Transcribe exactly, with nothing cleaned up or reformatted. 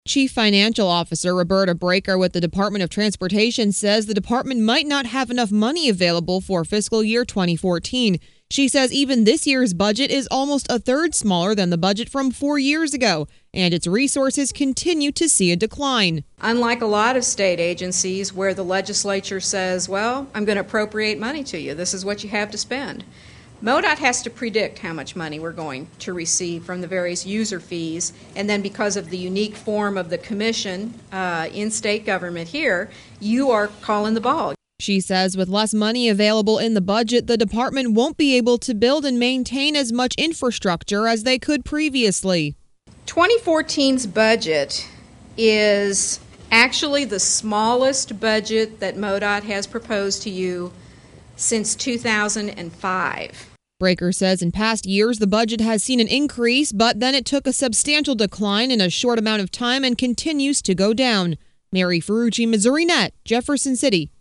Chief Financial Officer Roberta Breaker with the Department of Transportation says the department might not have enough money available for fiscal year twenty fourteen. She says even this year's budget is almost a third smaller than the budget from four years ago, and its resources continue to see a decline. Unlike a lot of state agencies where the legislature says, well, I'm going to appropriate money to you, this is what you have to spend. MoDOT has to predict how much money we're going to receive from the various user fees, and then because of the unique form of the commission uh, in state government here, you are calling the ball. She says with less money available in the budget, the department won't be able to build and maintain as much infrastructure as they could previously. twenty fourteen's budget is actually the smallest budget that MoDOT has proposed to you since two thousand five. Breaker says in past years the budget has seen an increase, but then it took a substantial decline in a short amount of time and continues to go down. Mary Ferrucci, Missouri Net, Jefferson City.